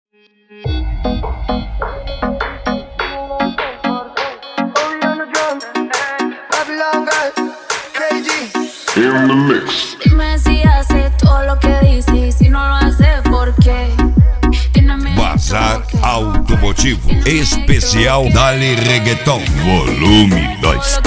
In the mix. Dime si hace todo lo que dice y si no lo hace, ¿por qué? Bazar Automotivo Especial Dali Reggaeton Volume 2.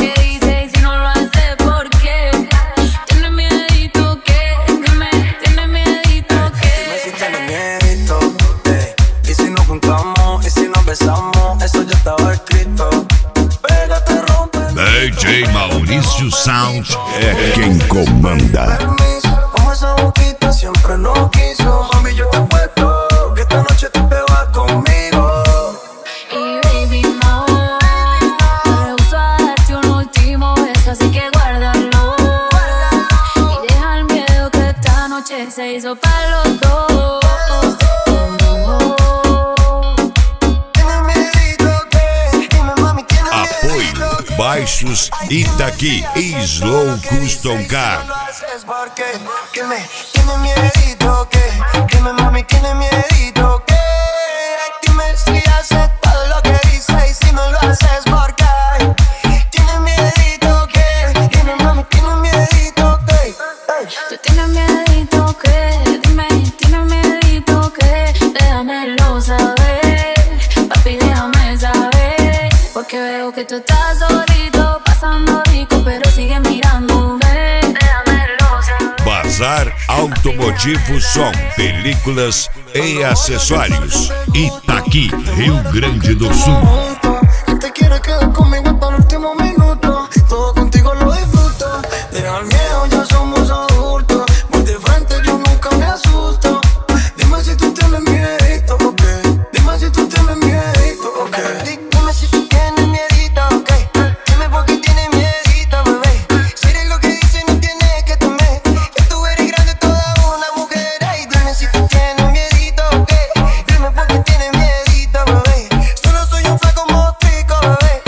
DJ Maurício Sound é quem comanda. Como esa boquita siempre lo quiso. Mami, yo te apuesto que esta noche te pegas conmigo. Y baby, no, me rehuso a darte un último beso, así que guárdalo. Y deja el miedo que esta noche se hizo para los dos. Baixos Itaqui Slow Custom Car. Dime, tiene miedito que, dime mami, tiene miedito que. Dime si haces todo lo que dice y si no lo haces ¿por qué? Tiene miedito que, dime mami, tiene miedito que. Tú tienes miedito que, dime, tienes miedito que. Déjamelo saber, papi, déjame saber. Porque veo que tú estás solito, pasando rico, pero sigue mirándome. Déjamelo saber. Bazar Automotivo Som, películas e acessórios. Itaqui, Rio Grande do Sul. Te quieres quedar conmigo hasta el último minuto. Todo contigo lo disfruto. Deja el miedo, ya somos adultos. Voy de frente, yo nunca me asusto. Dime si tú tienes miedito, ok. Dime si tú tienes miedito, ok. Dime si tú tienes miedito, ok. Dime por qué tienes miedito, bebé. Si eres lo que dice, no tienes que temer. Que tú eres grande, toda una mujer. Ay, dime si tú tienes miedito, ok. Dime por qué tienes miedito, bebé. Solo soy un flaco motrico, bebé.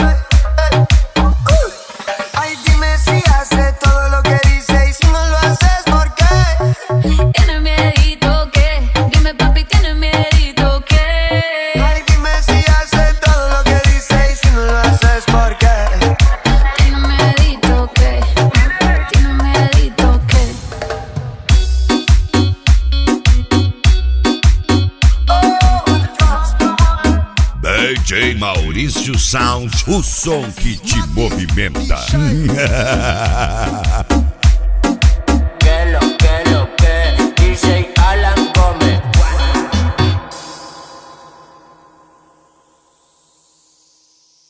Ay, dime si haces todo lo que dice y si no lo haces, ¿por qué? Tienes miedito que, dime papi, tienes miedito que. Ay, dime si haces todo lo que dice y si no lo haces, ¿por qué? Tienes miedito que, tienes miedito que. DJ Maurício Sound, o som que te movimenta.